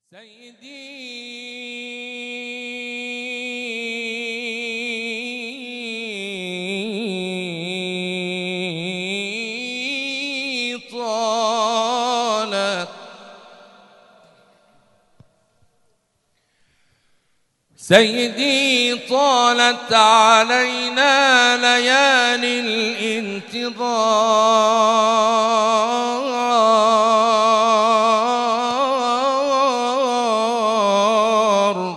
سيدي طالت علينا ليالي الانتظار.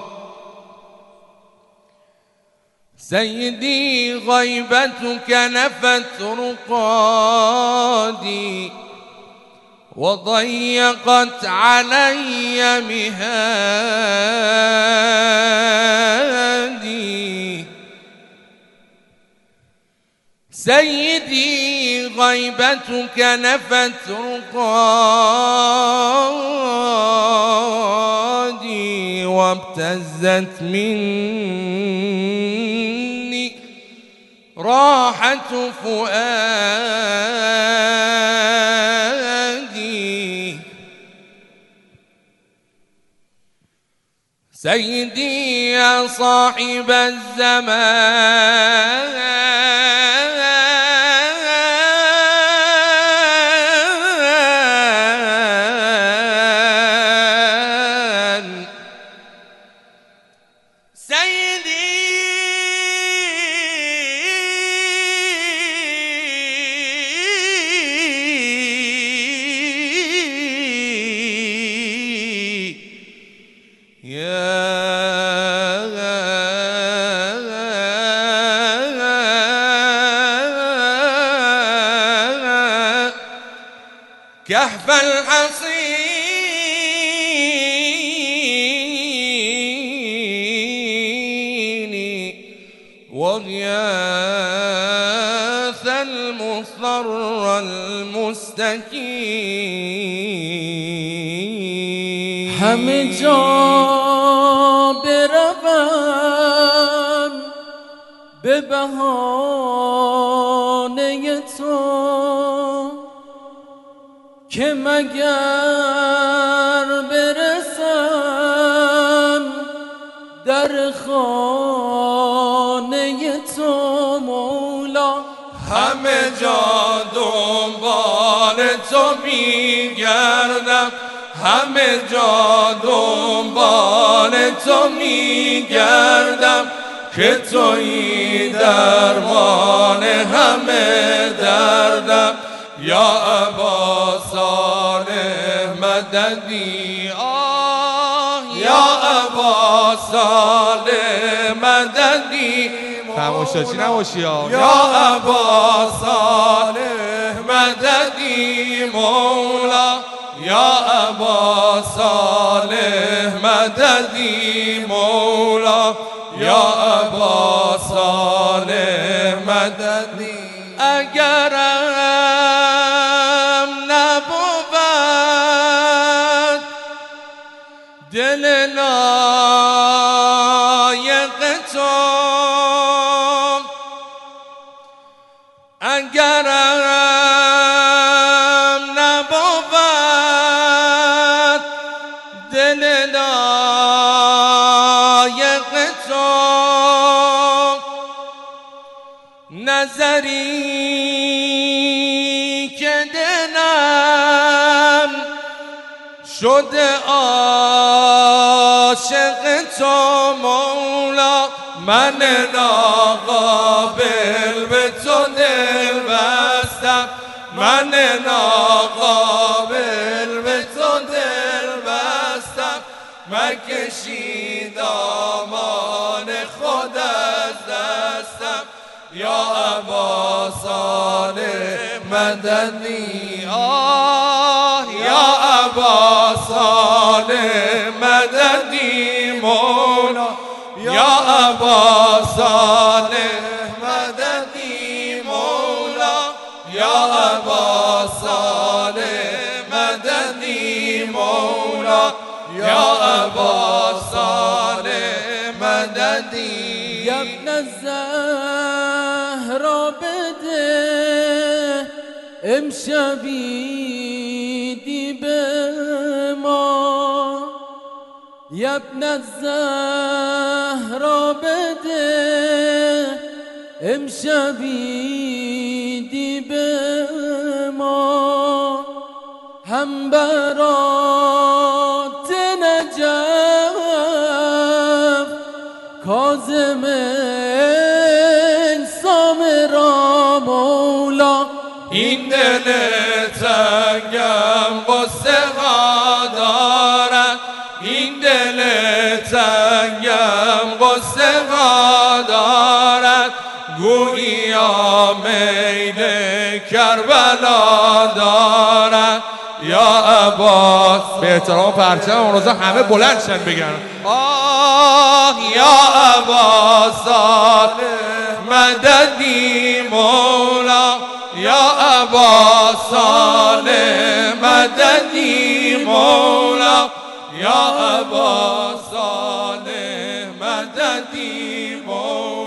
سيدي غيبتك نفت رقادي وضيقت علي مهادي. سيدي غيبتك نفت رقادي وابتزت مني راحة فؤادي. سيدي يا صاحب الزمان كهف الحصين وغياث المصر المستكين. همه جا بروم به بهانه تو که مگر برسم در خانه تو مولا. همه جا دنبال تو میگردم، همه جا دنبال تو میگردم که تویی درمان همه دردم. یا ابا صالح مددی آه، یا ابا صالح مددی. تماشاچی نباشی یا ابا صالح مددی مولا. یا ابا صالح مددی مولا. یا ابا صالح مددی. اگرم نبود دل لایق تو، اگرم نبود دل لایق تو، نظری که دلم شده عاشق تو مولا. من ناقابل به تو دل بستم، من ناقابل به تو دل بستم. مکشی دامان خود از دستم. یا ابا صالح مددی آه، یا ابا صالح مددی مولا. یا ابا صالح مددی مولا. یا ابا صالح مددی مولا. یا ابا صالح مددی. یا ابن الزهرا بده امشبی دی به ما یا ابن الزهرا بده امشبیدی به ما هم برات نجف کاظم سامرا مولا این دل تنگم قصه ها دارد این دل تنگم قصه ها دارد گوییا میل کربلا دارد یا عباس به احترام پرچم اون روزا همه بلند شن بگن آه یا عباس مددی مولا یا عباس صالح مددی مولا یا عباس صالح مددی مولا